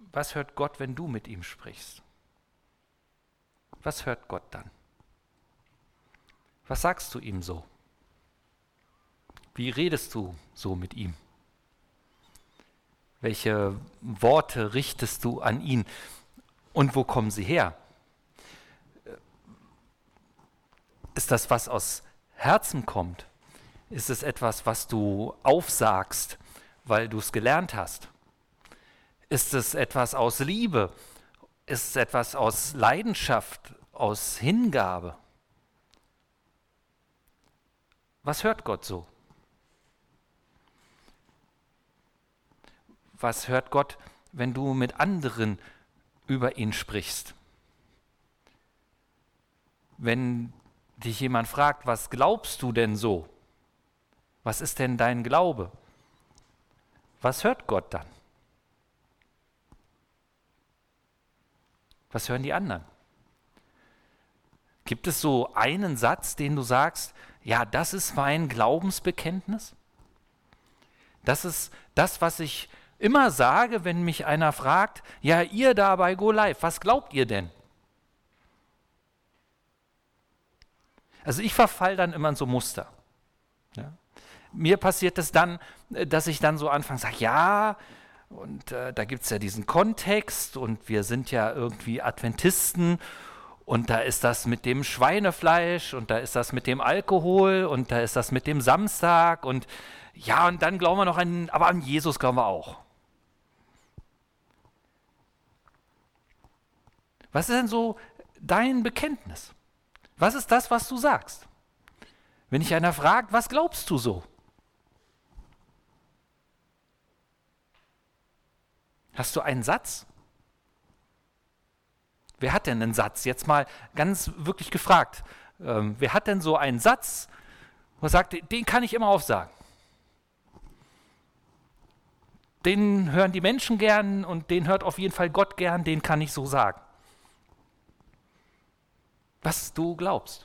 Was hört Gott, wenn du mit ihm sprichst? Was hört Gott dann? Was sagst du ihm so? Wie redest du so mit ihm? Welche Worte richtest du an ihn? Und wo kommen sie her? Ist das, was aus Herzen kommt? Ist es etwas, was du aufsagst, weil du es gelernt hast? Ist es etwas aus Liebe? Ist es etwas aus Leidenschaft, aus Hingabe? Was hört Gott so? Was hört Gott, wenn du mit anderen über ihn sprichst? Wenn dich jemand fragt, was glaubst du denn so? Was ist denn dein Glaube? Was hört Gott dann? Was hören die anderen? Gibt es so einen Satz, den du sagst, ja, das ist mein Glaubensbekenntnis? Das ist das, was ich immer sage, wenn mich einer fragt, ja, ihr da bei Go Live, was glaubt ihr denn? Also ich verfall dann immer in so Muster. Ja? Mir passiert es dann, dass ich dann so anfange, sage, ja, und da gibt es ja diesen Kontext und wir sind ja irgendwie Adventisten und da ist das mit dem Schweinefleisch und da ist das mit dem Alkohol und da ist das mit dem Samstag und ja, und dann glauben wir noch aber an Jesus glauben wir auch. Was ist denn so dein Bekenntnis? Was ist das, was du sagst? Wenn dich einer fragt, was glaubst du so? Hast du einen Satz? Wer hat denn einen Satz? Jetzt mal ganz wirklich gefragt. Wer hat denn so einen Satz, wo er sagt, den kann ich immer aufsagen? Den hören die Menschen gern und den hört auf jeden Fall Gott gern, den kann ich so sagen. Was du glaubst.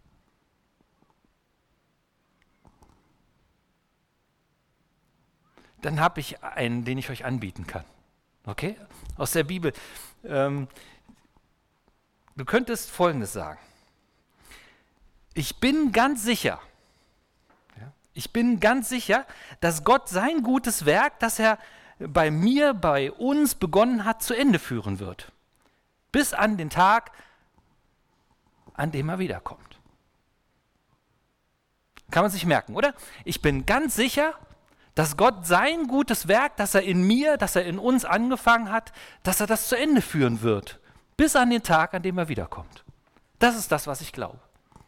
Dann habe ich einen, den ich euch anbieten kann. Okay? Aus der Bibel. Du könntest Folgendes sagen. Ich bin ganz sicher, dass Gott sein gutes Werk, das er bei mir, bei uns begonnen hat, zu Ende führen wird. Bis an den Tag, an dem er wiederkommt. Kann man sich merken, oder? Ich bin ganz sicher, dass Gott sein gutes Werk, das er in mir, das er in uns angefangen hat, dass er das zu Ende führen wird. Bis an den Tag, an dem er wiederkommt. Das ist das, was ich glaube.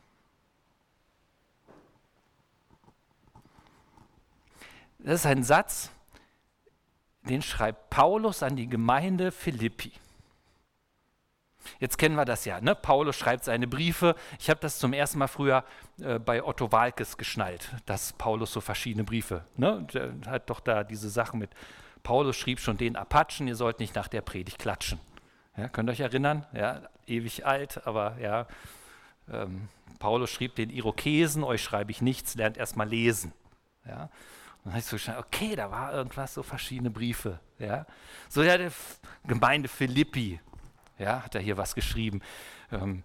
Das ist ein Satz, den schreibt Paulus an die Gemeinde Philippi. Jetzt kennen wir das ja, ne? Paulus schreibt seine Briefe. Ich habe das zum ersten Mal früher bei Otto Waalkes geschnallt, dass Paulus so verschiedene Briefe, ne? Der hat doch da diese Sachen mit, Paulus schrieb schon den Apachen, ihr sollt nicht nach der Predigt klatschen. Ja, könnt ihr euch erinnern? Ja, ewig alt, aber ja, Paulus schrieb den Irokesen, euch schreibe ich nichts, lernt erst mal lesen. Ja. Und dann habe ich so geschnallt, okay, da war irgendwas, so verschiedene Briefe. Ja. So ja, der Gemeinde Philippi, ja, hat er hier was geschrieben. Dann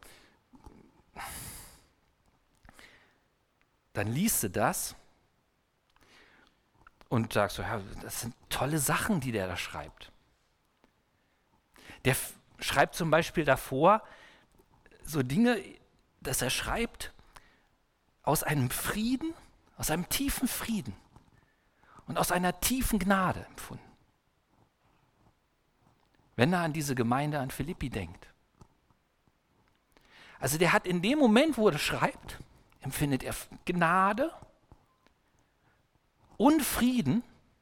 liest du das und sagst so, ja, das sind tolle Sachen, die der da schreibt. Der schreibt zum Beispiel davor so Dinge, dass er schreibt aus einem Frieden, aus einem tiefen Frieden und aus einer tiefen Gnade empfunden. Wenn er an diese Gemeinde an Philippi denkt. Also der hat in dem Moment, wo er das schreibt, empfindet er Gnade und Frieden.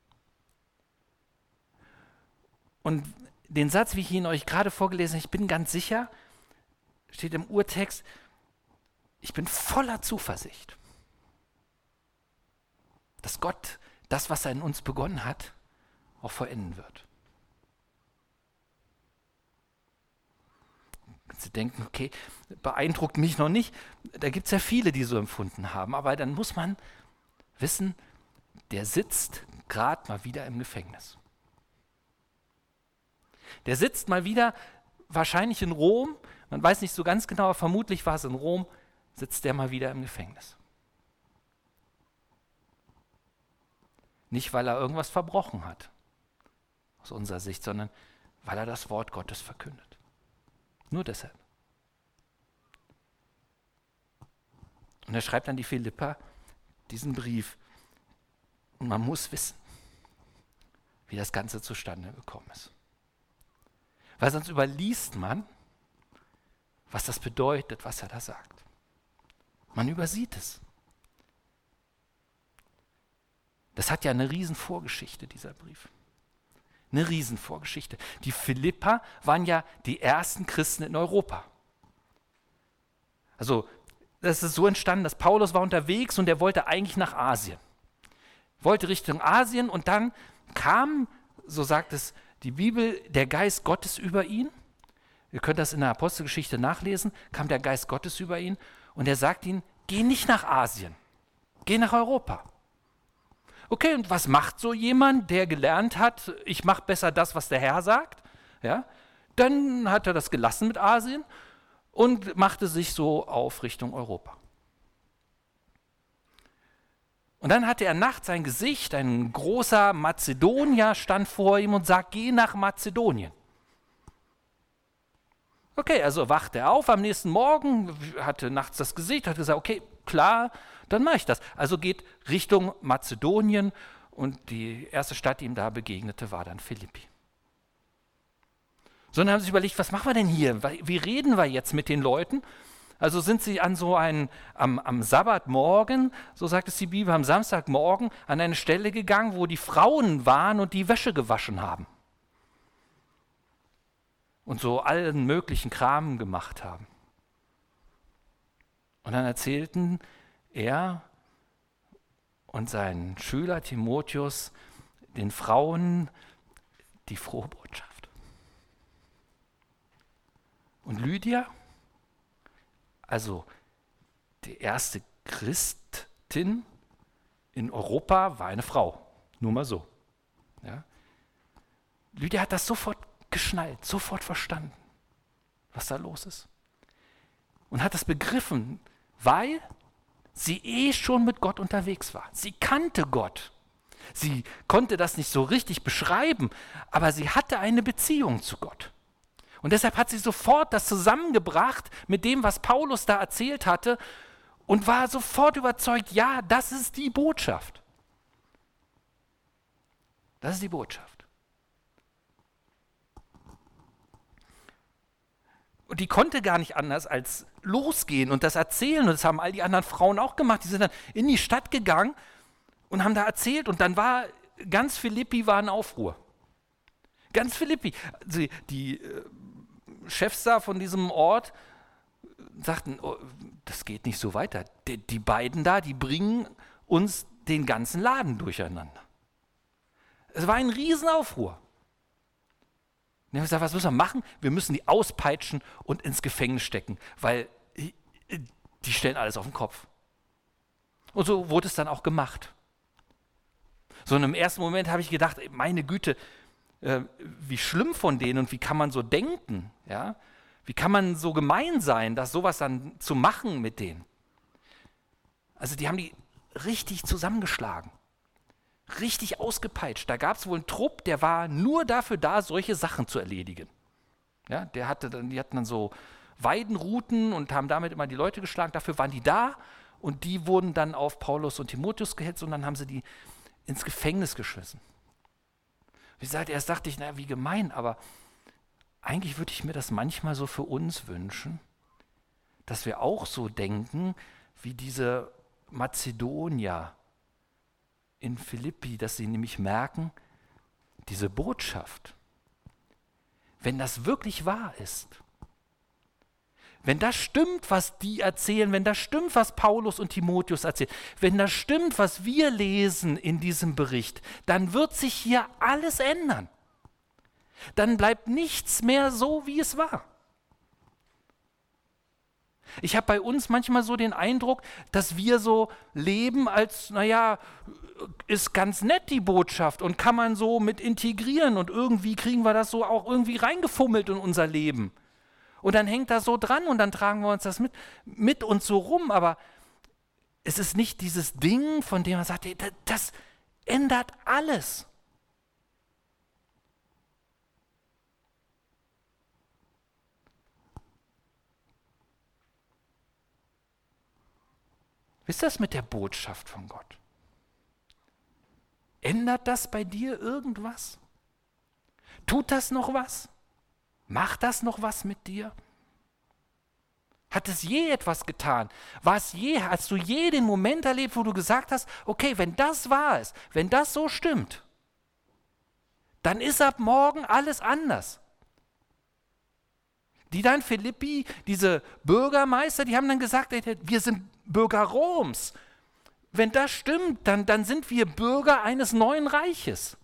Und den Satz, wie ich ihn euch gerade vorgelesen habe, ich bin ganz sicher, steht im Urtext, ich bin voller Zuversicht, dass Gott das, was er in uns begonnen hat, auch vollenden wird. Sie denken, okay, beeindruckt mich noch nicht. Da gibt es ja viele, die so empfunden haben. Aber dann muss man wissen, der sitzt gerade mal wieder im Gefängnis. Der sitzt mal wieder, wahrscheinlich in Rom, man weiß nicht so ganz genau, aber vermutlich war es in Rom, sitzt der mal wieder im Gefängnis. Nicht, weil er irgendwas verbrochen hat, aus unserer Sicht, sondern weil er das Wort Gottes verkündet. Nur deshalb. Und er schreibt an die Philipper diesen Brief. Und man muss wissen, wie das Ganze zustande gekommen ist. Weil sonst überliest man, was das bedeutet, was er da sagt. Man übersieht es. Das hat ja eine Riesenvorgeschichte, dieser Brief. Eine Riesenvorgeschichte. Die Philipper waren ja die ersten Christen in Europa. Also, das ist so entstanden, dass Paulus war unterwegs und er wollte eigentlich nach Asien. Wollte Richtung Asien und dann kam, so sagt es die Bibel, der Geist Gottes über ihn. Ihr könnt das in der Apostelgeschichte nachlesen. Kam der Geist Gottes über ihn und er sagt ihm, geh nicht nach Asien, geh nach Europa. Okay, und was macht so jemand, der gelernt hat, ich mache besser das, was der Herr sagt? Ja, dann hat er das gelassen mit Asien und machte sich so auf Richtung Europa. Und dann hatte er nachts ein Gesicht, ein großer Mazedonier stand vor ihm und sagt, geh nach Mazedonien. Okay, also wachte er auf am nächsten Morgen, hatte nachts das Gesicht, hat gesagt, okay, klar, dann mache ich das. Also geht Richtung Mazedonien und die erste Stadt, die ihm da begegnete, war dann Philippi. So, dann haben sie sich überlegt, was machen wir denn hier? Wie reden wir jetzt mit den Leuten? Also sind sie an so am Sabbatmorgen, so sagt es die Bibel, am Samstagmorgen an eine Stelle gegangen, wo die Frauen waren und die Wäsche gewaschen haben. Und so allen möglichen Kram gemacht haben. Und dann erzählten er und sein Schüler Timotheus den Frauen die frohe Botschaft. Und Lydia, also die erste Christin in Europa, war eine Frau. Nur mal so. Ja. Lydia hat das sofort geschnallt, sofort verstanden, was da los ist. Und hat das begriffen, weil sie schon mit Gott unterwegs war. Sie kannte Gott. Sie konnte das nicht so richtig beschreiben, aber sie hatte eine Beziehung zu Gott. Und deshalb hat sie sofort das zusammengebracht mit dem, was Paulus da erzählt hatte und war sofort überzeugt, ja, das ist die Botschaft. Das ist die Botschaft. Und die konnte gar nicht anders als losgehen und das erzählen. Und das haben all die anderen Frauen auch gemacht. Die sind dann in die Stadt gegangen und haben da erzählt. Und dann war ganz Philippi war in Aufruhr. Ganz Philippi. Also die Chefs da von diesem Ort sagten, oh, das geht nicht so weiter. Die beiden da, die bringen uns den ganzen Laden durcheinander. Es war ein Riesenaufruhr. Und ich habe gesagt, was müssen wir machen? Wir müssen die auspeitschen und ins Gefängnis stecken, weil die stellen alles auf den Kopf. Und so wurde es dann auch gemacht. So im ersten Moment habe ich gedacht, meine Güte, wie schlimm von denen und wie kann man so denken? Ja? Wie kann man so gemein sein, das sowas dann zu machen mit denen? Also die haben die richtig zusammengeschlagen. Richtig ausgepeitscht. Da gab es wohl einen Trupp, der war nur dafür da, solche Sachen zu erledigen. Ja, die hatten dann so Weidenruten und haben damit immer die Leute geschlagen. Dafür waren die da und die wurden dann auf Paulus und Timotheus gehetzt und dann haben sie die ins Gefängnis geschmissen. Wie gesagt, erst dachte ich, naja, wie gemein, aber eigentlich würde ich mir das manchmal so für uns wünschen, dass wir auch so denken wie diese Mazedonier in Philippi, dass sie nämlich merken, diese Botschaft, wenn das wirklich wahr ist, wenn das stimmt, was die erzählen, wenn das stimmt, was Paulus und Timotheus erzählen, wenn das stimmt, was wir lesen in diesem Bericht, dann wird sich hier alles ändern. Dann bleibt nichts mehr so, wie es war. Ich habe bei uns manchmal so den Eindruck, dass wir so leben als, naja, ist ganz nett die Botschaft und kann man so mit integrieren und irgendwie kriegen wir das so auch irgendwie reingefummelt in unser Leben. Und dann hängt das so dran und dann tragen wir uns das mit uns so rum, aber es ist nicht dieses Ding, von dem man sagt, hey, das ändert alles. Wie ist das mit der Botschaft von Gott? Ändert das bei dir irgendwas? Tut das noch was? Macht das noch was mit dir? Hat es je etwas getan? Hast du je den Moment erlebt, wo du gesagt hast, okay, wenn das wahr ist, wenn das so stimmt, dann ist ab morgen alles anders. Die dann Philippi, diese Bürgermeister, die haben dann gesagt, wir sind Bürger Roms. Wenn das stimmt, dann sind wir Bürger eines neuen Reiches.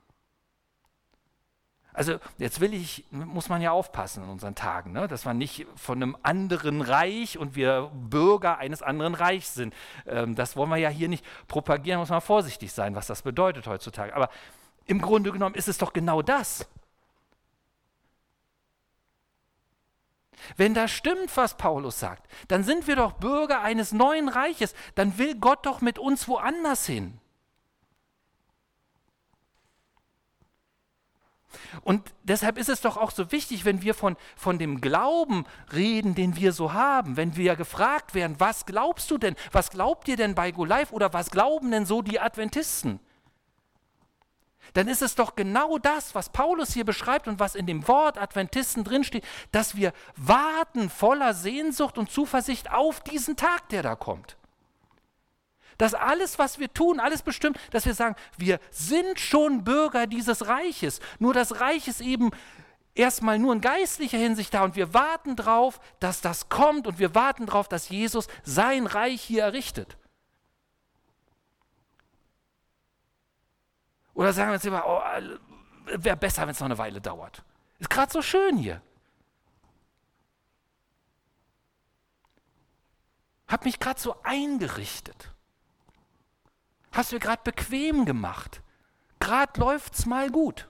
Also jetzt muss man ja aufpassen in unseren Tagen, ne? Dass man nicht von einem anderen Reich und wir Bürger eines anderen Reichs sind. Das wollen wir ja hier nicht propagieren, muss man vorsichtig sein, was das bedeutet heutzutage. Aber im Grunde genommen ist es doch genau das. Wenn das stimmt, was Paulus sagt, dann sind wir doch Bürger eines neuen Reiches. Dann will Gott doch mit uns woanders hin. Und deshalb ist es doch auch so wichtig, wenn wir von dem Glauben reden, den wir so haben, wenn wir gefragt werden, was glaubst du denn, was glaubt ihr denn bei Go Live oder was glauben denn so die Adventisten? Dann ist es doch genau das, was Paulus hier beschreibt und was in dem Wort Adventisten drinsteht, dass wir warten voller Sehnsucht und Zuversicht auf diesen Tag, der da kommt. Dass alles, was wir tun, alles bestimmt, dass wir sagen, wir sind schon Bürger dieses Reiches. Nur das Reich ist eben erstmal nur in geistlicher Hinsicht da und wir warten drauf, dass das kommt und wir warten drauf, dass Jesus sein Reich hier errichtet. Oder sagen wir uns immer, oh, wäre besser, wenn es noch eine Weile dauert. Ist gerade so schön hier. Hab mich gerade so eingerichtet. Hast du gerade bequem gemacht. Gerade läuft's mal gut.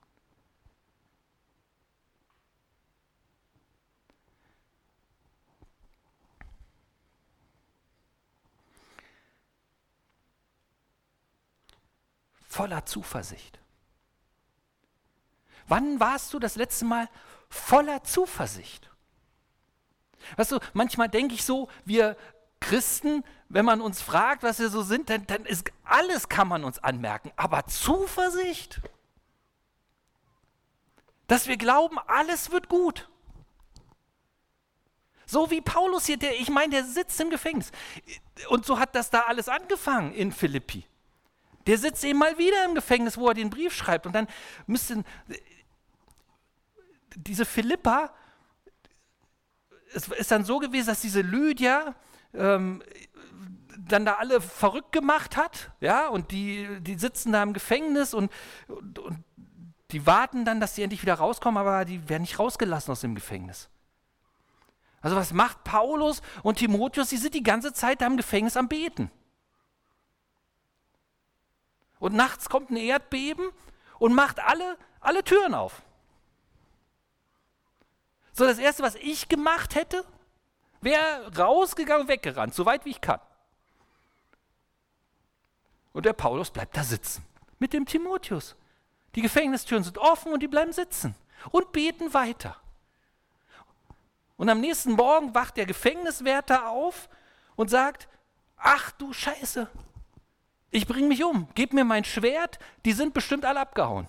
Voller Zuversicht. Wann warst du das letzte Mal voller Zuversicht? Weißt du, manchmal denke ich so, wir Christen, wenn man uns fragt, was wir so sind, dann ist alles kann man uns anmerken, aber Zuversicht, dass wir glauben, alles wird gut. So wie Paulus hier, der sitzt im Gefängnis. Und so hat das da alles angefangen in Philippi. Der sitzt eben mal wieder im Gefängnis, wo er den Brief schreibt. Und dann müssten diese Philippa, es ist dann so gewesen, dass diese Lydia dann da alle verrückt gemacht hat, ja, und die sitzen da im Gefängnis und die warten dann, dass sie endlich wieder rauskommen, aber die werden nicht rausgelassen aus dem Gefängnis. Also was macht Paulus und Timotheus? Sie sind die ganze Zeit da im Gefängnis am Beten. Und nachts kommt ein Erdbeben und macht alle Türen auf. So, das Erste, was ich gemacht hätte, wäre rausgegangen und weggerannt, so weit wie ich kann. Und der Paulus bleibt da sitzen, mit dem Timotheus. Die Gefängnistüren sind offen und die bleiben sitzen und beten weiter. Und am nächsten Morgen wacht der Gefängniswärter auf und sagt, ach du Scheiße, ich bringe mich um, gib mir mein Schwert, die sind bestimmt alle abgehauen.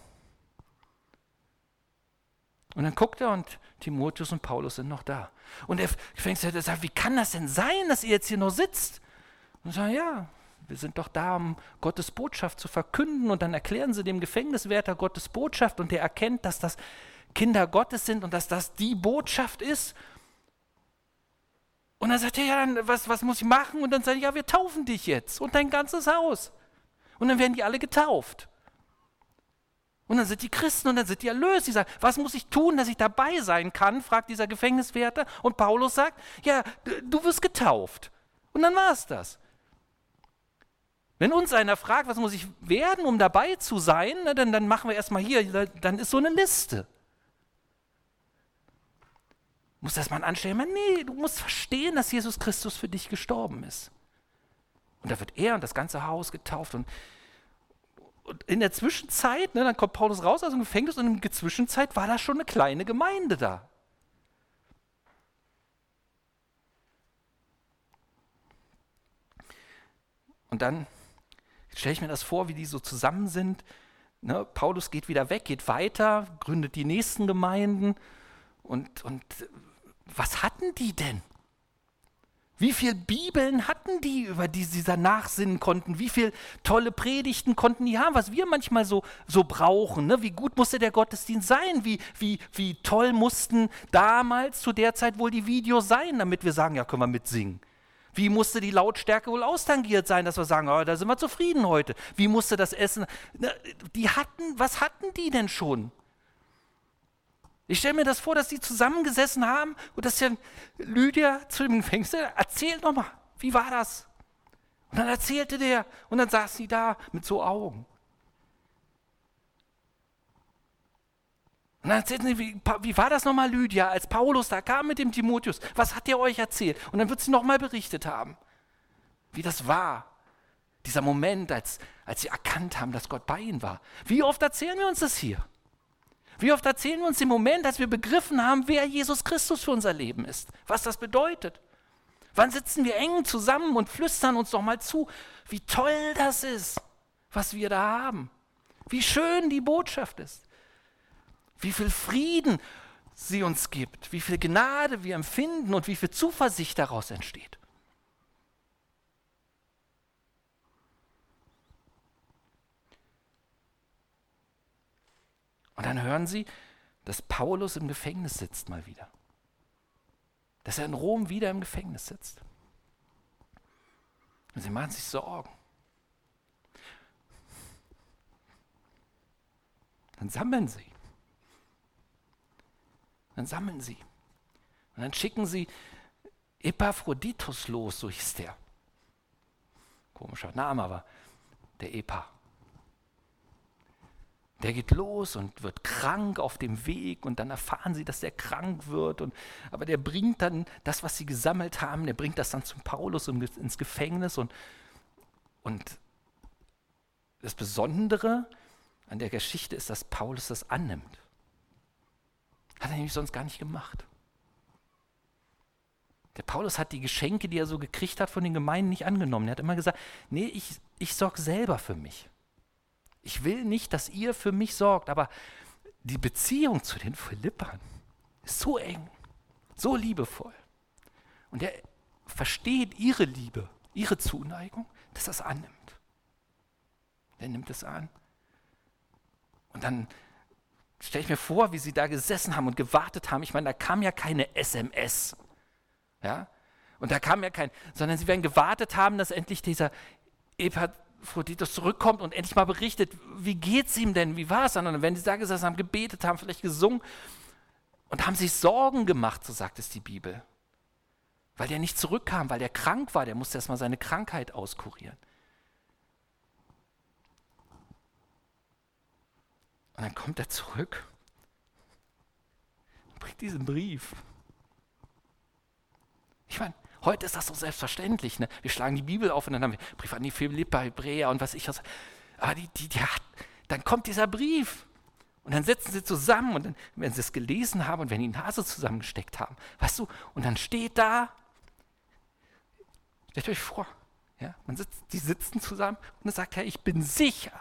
Und dann guckt er und Timotheus und Paulus sind noch da. Und der Gefängniswärter sagt, wie kann das denn sein, dass ihr jetzt hier noch sitzt? Und sagt, ja, wir sind doch da, um Gottes Botschaft zu verkünden. Und dann erklären sie dem Gefängniswärter Gottes Botschaft und der erkennt, dass das Kinder Gottes sind und dass das die Botschaft ist. Und dann sagt er, ja, dann, was muss ich machen? Und dann sagt er, ja, wir taufen dich jetzt und dein ganzes Haus. Und dann werden die alle getauft. Und dann sind die Christen und dann sind die erlöst. Die sagen, was muss ich tun, dass ich dabei sein kann, fragt dieser Gefängniswärter. Und Paulus sagt, ja, du wirst getauft. Und dann war es das. Wenn uns einer fragt, was muss ich werden, um dabei zu sein, dann machen wir erstmal hier, dann ist so eine Liste. Du musst erstmal anstellen, nee, du musst verstehen, dass Jesus Christus für dich gestorben ist. Und da wird er und das ganze Haus getauft. Und in der Zwischenzeit, dann kommt Paulus raus aus dem Gefängnis und in der Zwischenzeit war da schon eine kleine Gemeinde da. Und dann stelle ich mir das vor, wie die so zusammen sind. Ne? Paulus geht wieder weg, geht weiter, gründet die nächsten Gemeinden. Und was hatten die denn? Wie viele Bibeln hatten die, über die sie danach sinnen konnten? Wie viele tolle Predigten konnten die haben, was wir manchmal so brauchen? Ne? Wie gut musste der Gottesdienst sein? Wie toll mussten damals zu der Zeit wohl die Videos sein, damit wir sagen, ja, können wir mitsingen? Wie musste die Lautstärke wohl austangiert sein, dass wir sagen, oh, da sind wir zufrieden heute? Wie musste das Essen? Was hatten die denn schon? Ich stelle mir das vor, dass die zusammengesessen haben und dass ja Lydia zu dem Gefängnis, erzähl doch mal, wie war das? Und dann erzählte der und dann saß sie da mit so Augen. Und dann erzählten sie, wie war das nochmal, Lydia, als Paulus da kam mit dem Timotheus? Was hat der euch erzählt? Und dann wird sie nochmal berichtet haben, wie das war. Dieser Moment, als sie erkannt haben, dass Gott bei ihnen war. Wie oft erzählen wir uns das hier? Wie oft erzählen wir uns den Moment, dass wir begriffen haben, wer Jesus Christus für unser Leben ist, was das bedeutet? Wann sitzen wir eng zusammen und flüstern uns doch mal zu, wie toll das ist, was wir da haben, wie schön die Botschaft ist, wie viel Frieden sie uns gibt, wie viel Gnade wir empfinden und wie viel Zuversicht daraus entsteht. Und dann hören sie, dass Paulus im Gefängnis sitzt mal wieder. Dass er in Rom wieder im Gefängnis sitzt. Und sie machen sich Sorgen. Dann sammeln sie. Und dann schicken sie Epaphroditus los, so hieß der. Komischer Name, aber der Epa. Der geht los und wird krank auf dem Weg und dann erfahren sie, dass er krank wird. Aber der bringt dann das, was sie gesammelt haben, der bringt das dann zum Paulus ins Gefängnis. Und das Besondere an der Geschichte ist, dass Paulus das annimmt. Hat er nämlich sonst gar nicht gemacht. Der Paulus hat die Geschenke, die er so gekriegt hat von den Gemeinden, nicht angenommen. Er hat immer gesagt, nee, ich sorge selber für mich. Ich will nicht, dass ihr für mich sorgt, aber die Beziehung zu den Philippern ist so eng, so liebevoll. Und er versteht ihre Liebe, ihre Zuneigung, dass er es annimmt. Er nimmt es an. Und dann stelle ich mir vor, wie sie da gesessen haben und gewartet haben. Ich meine, da kam ja keine SMS. Ja? Und da kam ja sondern sie werden gewartet haben, dass endlich dieser Epaphroditus zurückkommt und endlich mal berichtet, wie geht's ihm denn, wie war es dann? Und dann werden sie da gesessen, haben gebetet, haben vielleicht gesungen und haben sich Sorgen gemacht, so sagt es die Bibel. Weil der nicht zurückkam, weil der krank war, der musste erstmal seine Krankheit auskurieren. Und dann kommt er zurück und bringt diesen Brief. Ich meine, heute ist das so selbstverständlich. Ne? Wir schlagen die Bibel auf und dann haben wir Brief an die Philipper, Hebräer und was ich. Aber dann kommt dieser Brief. Und dann sitzen sie zusammen und dann, wenn sie es gelesen haben und wenn die Nase zusammengesteckt haben, weißt du, und dann steht da, stellt euch vor, ja, die sitzen zusammen und dann sagt er, ich bin sicher,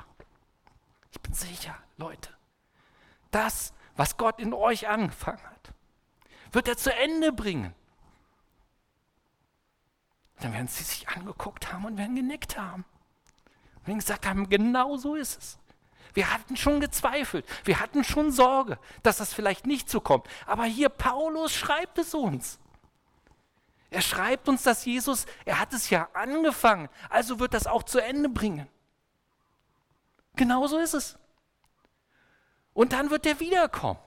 Leute, das, was Gott in euch angefangen hat, wird er zu Ende bringen. Dann werden sie sich angeguckt haben und werden genickt haben. Und werden gesagt haben, genau so ist es. Wir hatten schon gezweifelt, wir hatten schon Sorge, dass das vielleicht nicht so kommt. Aber hier, Paulus schreibt es uns. Er schreibt uns, dass Jesus, er hat es ja angefangen, also wird das auch zu Ende bringen. Genau so ist es. Und dann wird er wiederkommen.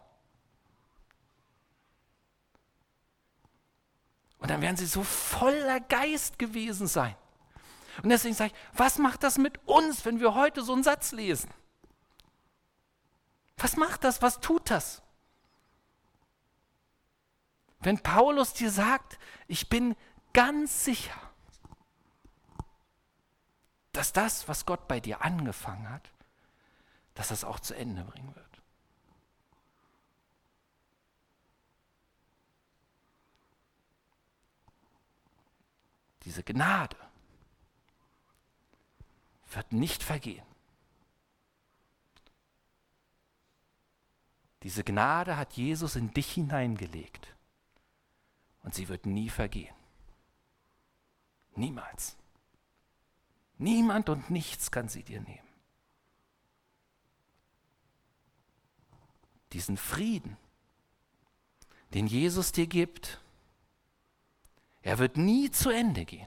Und dann werden sie so voller Geist gewesen sein. Und deswegen sage ich, was macht das mit uns, wenn wir heute so einen Satz lesen? Was macht das? Was tut das? Wenn Paulus dir sagt, ich bin ganz sicher, dass das, was Gott bei dir angefangen hat, dass er es auch zu Ende bringen wird. Diese Gnade wird nicht vergehen. Diese Gnade hat Jesus in dich hineingelegt und sie wird nie vergehen. Niemals. Niemand und nichts kann sie dir nehmen. Diesen Frieden, den Jesus dir gibt, er wird nie zu Ende gehen.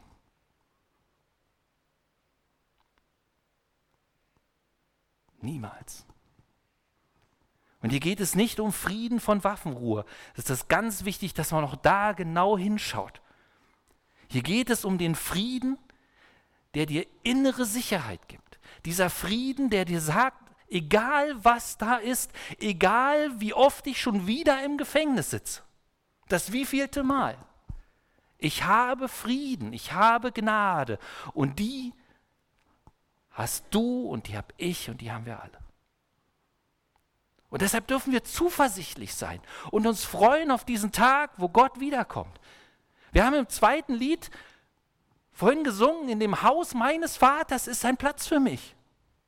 Niemals. Und hier geht es nicht um Frieden von Waffenruhe. Das ist ganz wichtig, dass man auch da genau hinschaut. Hier geht es um den Frieden, der dir innere Sicherheit gibt. Dieser Frieden, der dir sagt, egal was da ist, egal wie oft ich schon wieder im Gefängnis sitze, das wievielte Mal, ich habe Frieden, ich habe Gnade und die hast du und die habe ich und die haben wir alle. Und deshalb dürfen wir zuversichtlich sein und uns freuen auf diesen Tag, wo Gott wiederkommt. Wir haben im zweiten Lied vorhin gesungen, in dem Haus meines Vaters ist ein Platz für mich.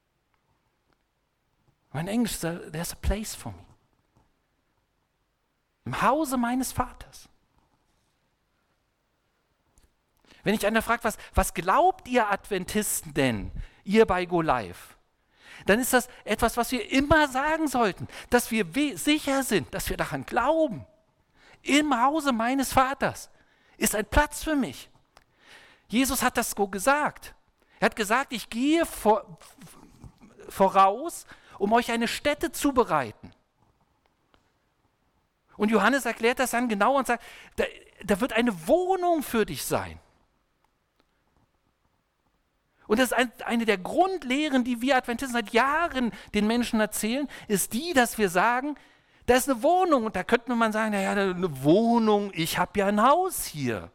In Englisch, there's a place for me. Im Hause meines Vaters. Wenn ich einer fragt, was glaubt ihr Adventisten denn, ihr bei Go Live? Dann ist das etwas, was wir immer sagen sollten, dass wir sicher sind, dass wir daran glauben. Im Hause meines Vaters ist ein Platz für mich. Jesus hat das so gesagt. Er hat gesagt, ich gehe voraus, um euch eine Stätte zu bereiten. Und Johannes erklärt das dann genau und sagt, da wird eine Wohnung für dich sein. Und das ist eine der Grundlehren, die wir Adventisten seit Jahren den Menschen erzählen, ist die, dass wir sagen, da ist eine Wohnung. Und da könnte man sagen, naja, eine Wohnung, ich habe ja ein Haus hier.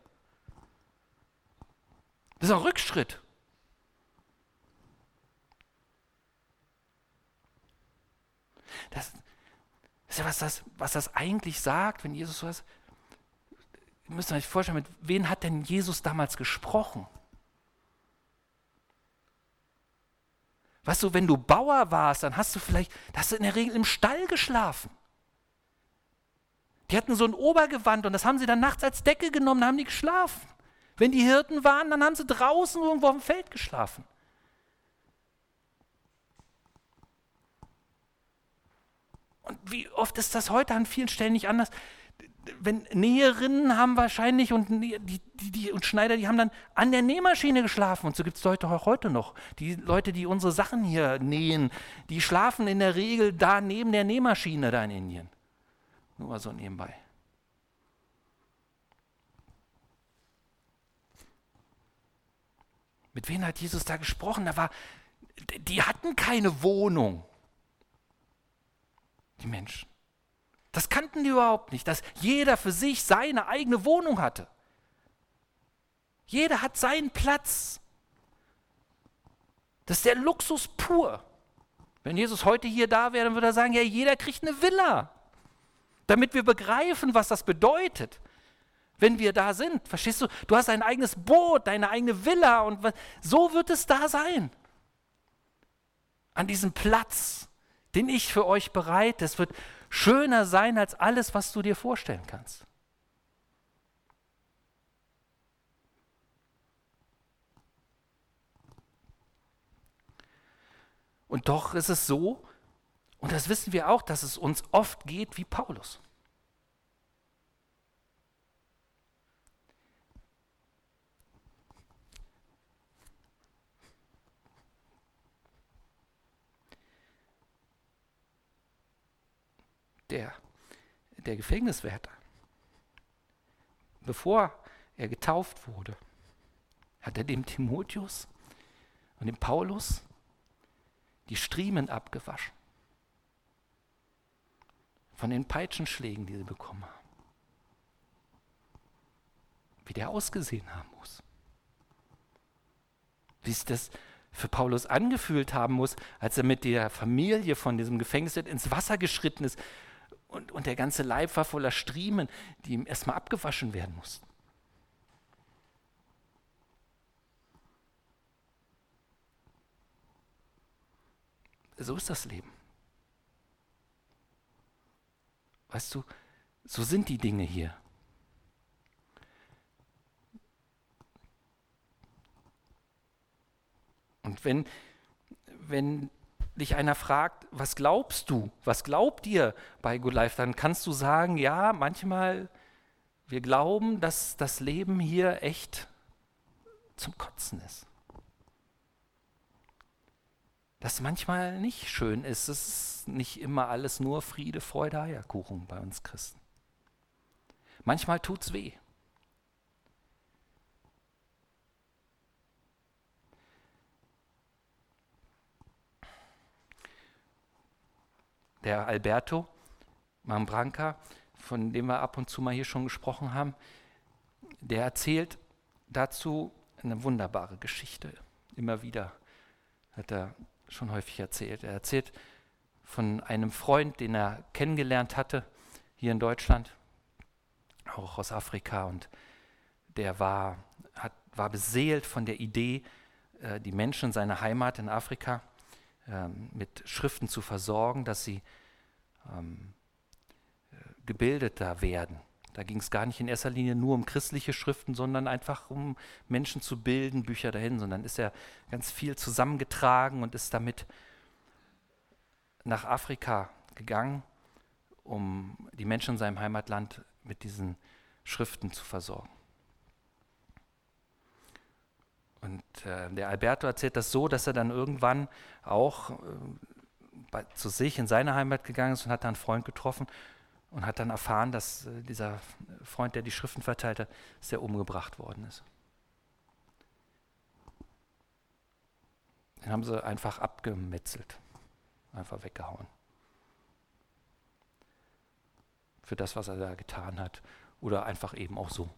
Das ist ein Rückschritt. Das ist ja, was das eigentlich sagt, wenn Jesus sowas. Ihr müsst euch vorstellen, mit wem hat denn Jesus damals gesprochen? Weißt du, wenn du Bauer warst, dann hast du in der Regel im Stall geschlafen. Die hatten so ein Obergewand und das haben sie dann nachts als Decke genommen, dann haben die geschlafen. Wenn die Hirten waren, dann haben sie draußen irgendwo auf dem Feld geschlafen. Und wie oft ist das heute an vielen Stellen nicht anders? Wenn Näherinnen haben wahrscheinlich und und Schneider, die haben dann an der Nähmaschine geschlafen. Und so gibt es Leute auch heute noch. Die Leute, die unsere Sachen hier nähen, die schlafen in der Regel da neben der Nähmaschine da in Indien. Nur mal so nebenbei. Mit wem hat Jesus da gesprochen? Die hatten keine Wohnung. Die Menschen. Das kannten die überhaupt nicht, dass jeder für sich seine eigene Wohnung hatte. Jeder hat seinen Platz. Das ist der Luxus pur. Wenn Jesus heute hier da wäre, dann würde er sagen, ja, jeder kriegt eine Villa. Damit wir begreifen, was das bedeutet, wenn wir da sind. Verstehst du? Du hast ein eigenes Boot, deine eigene Villa und so wird es da sein. An diesem Platz, den ich für euch bereite. Es wird schöner sein als alles, was du dir vorstellen kannst. Und doch ist es so, und das wissen wir auch, dass es uns oft geht wie Paulus. der Gefängniswärter, bevor er getauft wurde, hat er dem Timotheus und dem Paulus die Striemen abgewaschen von den Peitschenschlägen, die sie bekommen haben. Wie der ausgesehen haben muss. Wie sich das für Paulus angefühlt haben muss, als er mit der Familie von diesem Gefängniswirt ins Wasser geschritten ist und der ganze Leib war voller Striemen, die ihm erstmal abgewaschen werden mussten. So ist das Leben. Weißt du, so sind die Dinge hier. Und wenn dich einer fragt, was glaubst du, was glaubt ihr bei Good Life, dann kannst du sagen, ja, manchmal, wir glauben, dass das Leben hier echt zum Kotzen ist. Dass manchmal nicht schön ist, es ist nicht immer alles nur Friede, Freude, Eierkuchen bei uns Christen. Manchmal tut's weh. Der Alberto Mambranca, von dem wir ab und zu mal hier schon gesprochen haben, der erzählt dazu eine wunderbare Geschichte. Immer wieder hat er schon häufig erzählt. Er erzählt von einem Freund, den er kennengelernt hatte, hier in Deutschland, auch aus Afrika. Und der war beseelt von der Idee, die Menschen in seiner Heimat in Afrika mit Schriften zu versorgen, dass sie gebildeter werden. Da ging es gar nicht in erster Linie nur um christliche Schriften, sondern einfach um Menschen zu bilden, Bücher dahin. Sondern ist er ganz viel zusammengetragen und ist damit nach Afrika gegangen, um die Menschen in seinem Heimatland mit diesen Schriften zu versorgen. Und der Alberto erzählt das so, dass er dann irgendwann auch zu sich in seine Heimat gegangen ist und hat da einen Freund getroffen und hat dann erfahren, dass dieser Freund, der die Schriften verteilt hat, dass der umgebracht worden ist. Den haben sie einfach abgemetzelt, einfach weggehauen. Für das, was er da getan hat oder einfach eben auch so.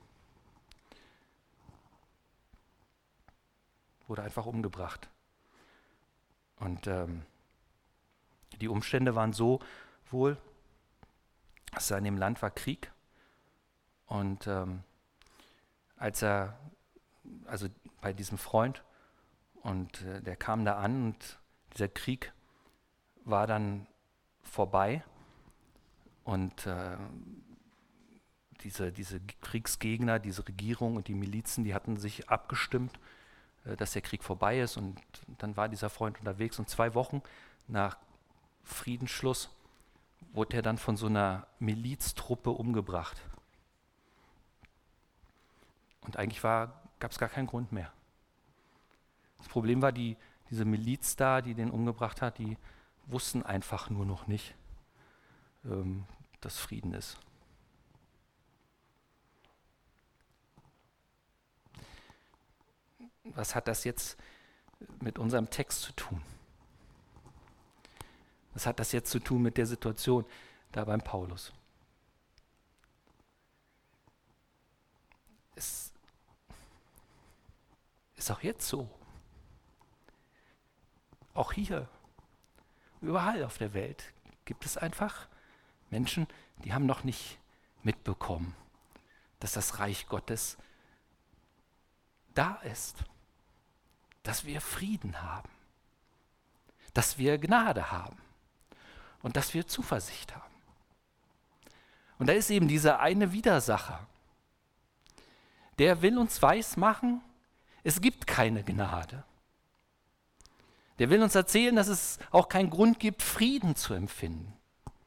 Wurde einfach umgebracht. Und die Umstände waren so wohl, dass in dem Land war Krieg. Und also bei diesem Freund, und der kam da an und dieser Krieg war dann vorbei. Und diese Kriegsgegner, diese Regierung und die Milizen, die hatten sich abgestimmt, dass der Krieg vorbei ist, und dann war dieser Freund unterwegs und 2 Wochen nach Friedensschluss wurde er dann von so einer Miliztruppe umgebracht. Und eigentlich gab es gar keinen Grund mehr. Das Problem war, diese Miliz da, die den umgebracht hat, die wussten einfach nur noch nicht, dass Frieden ist. Was hat das jetzt mit unserem Text zu tun? Was hat das jetzt zu tun mit der Situation da beim Paulus? Es ist auch jetzt so. Auch hier, überall auf der Welt gibt es einfach Menschen, die haben noch nicht mitbekommen, dass das Reich Gottes da ist. Dass wir Frieden haben, dass wir Gnade haben und dass wir Zuversicht haben. Und da ist eben dieser eine Widersacher, der will uns weismachen, es gibt keine Gnade. Der will uns erzählen, dass es auch keinen Grund gibt, Frieden zu empfinden.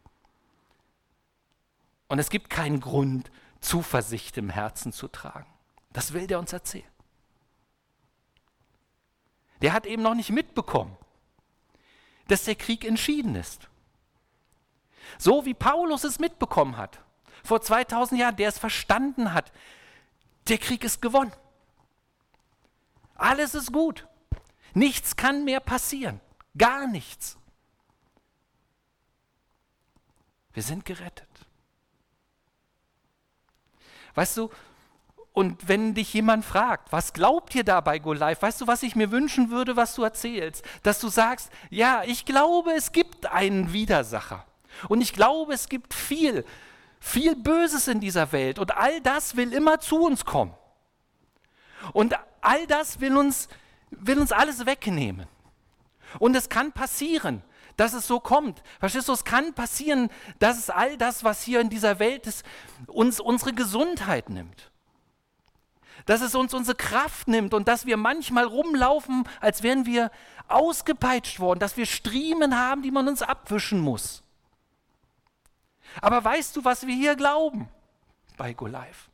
Und es gibt keinen Grund, Zuversicht im Herzen zu tragen. Das will der uns erzählen. Der hat eben noch nicht mitbekommen, dass der Krieg entschieden ist. So wie Paulus es mitbekommen hat, vor 2000 Jahren, der es verstanden hat, der Krieg ist gewonnen. Alles ist gut. Nichts kann mehr passieren. Gar nichts. Wir sind gerettet. Weißt du, und wenn dich jemand fragt, was glaubt ihr da bei GoLive, weißt du, was ich mir wünschen würde, was du erzählst? Dass du sagst, ja, ich glaube, es gibt einen Widersacher. Und ich glaube, es gibt viel Böses in dieser Welt. Und all das will immer zu uns kommen. Und all das will uns alles wegnehmen. Und es kann passieren, dass es so kommt. Verstehst du, es kann passieren, dass es all das, was hier in dieser Welt ist, uns unsere Gesundheit nimmt. Dass es uns unsere Kraft nimmt und dass wir manchmal rumlaufen, als wären wir ausgepeitscht worden, dass wir Striemen haben, die man uns abwischen muss. Aber weißt du, was wir hier glauben bei GoLive?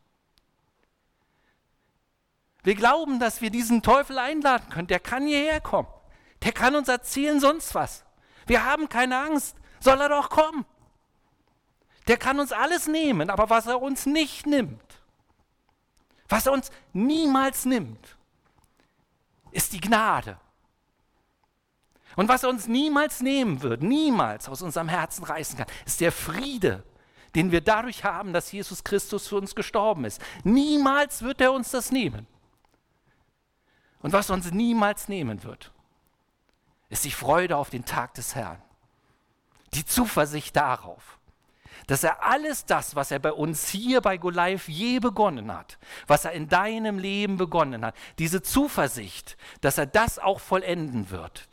Wir glauben, dass wir diesen Teufel einladen können. Der kann hierher kommen. Der kann uns erzählen sonst was. Wir haben keine Angst. Soll er doch kommen. Der kann uns alles nehmen, aber was er uns nicht nimmt, was er uns niemals nimmt, ist die Gnade. Und was er uns niemals nehmen wird, niemals aus unserem Herzen reißen kann, ist der Friede, den wir dadurch haben, dass Jesus Christus für uns gestorben ist. Niemals wird er uns das nehmen. Und was er uns niemals nehmen wird, ist die Freude auf den Tag des Herrn. Die Zuversicht darauf, dass er alles das, was er bei uns hier bei GoLive je begonnen hat, was er in deinem Leben begonnen hat, diese Zuversicht, dass er das auch vollenden wird,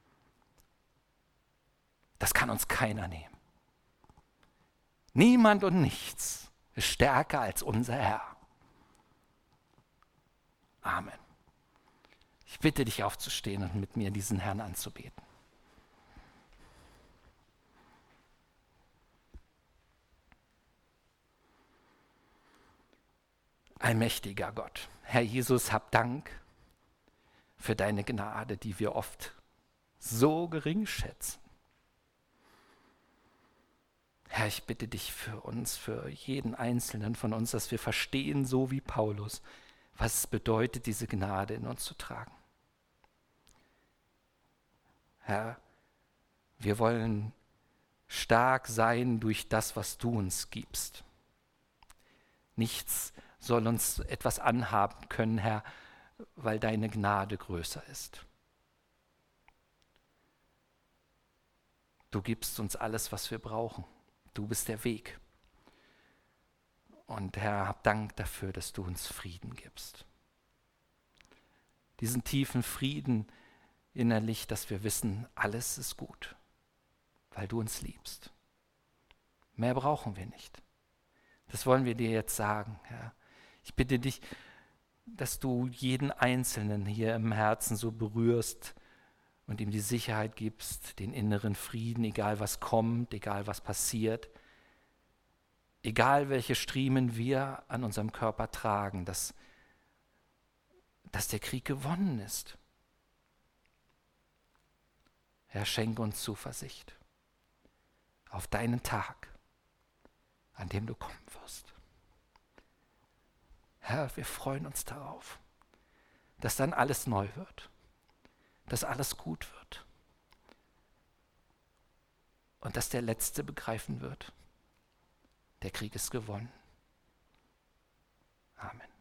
das kann uns keiner nehmen. Niemand und nichts ist stärker als unser Herr. Amen. Ich bitte dich aufzustehen und mit mir diesen Herrn anzubeten. Allmächtiger Gott, Herr Jesus, hab Dank für deine Gnade, die wir oft so gering schätzen. Herr, ich bitte dich für uns, für jeden Einzelnen von uns, dass wir verstehen, so wie Paulus, was es bedeutet, diese Gnade in uns zu tragen. Herr, wir wollen stark sein durch das, was du uns gibst. Nichts soll uns etwas anhaben können, Herr, weil deine Gnade größer ist. Du gibst uns alles, was wir brauchen. Du bist der Weg. Und Herr, hab Dank dafür, dass du uns Frieden gibst. Diesen tiefen Frieden innerlich, dass wir wissen, alles ist gut, weil du uns liebst. Mehr brauchen wir nicht. Das wollen wir dir jetzt sagen, Herr. Ich bitte dich, dass du jeden Einzelnen hier im Herzen so berührst und ihm die Sicherheit gibst, den inneren Frieden, egal was kommt, egal was passiert, egal welche Striemen wir an unserem Körper tragen, dass der Krieg gewonnen ist. Herr, schenke uns Zuversicht auf deinen Tag, an dem du kommen wirst. Herr, wir freuen uns darauf, dass dann alles neu wird, dass alles gut wird und dass der Letzte begreifen wird, der Krieg ist gewonnen. Amen.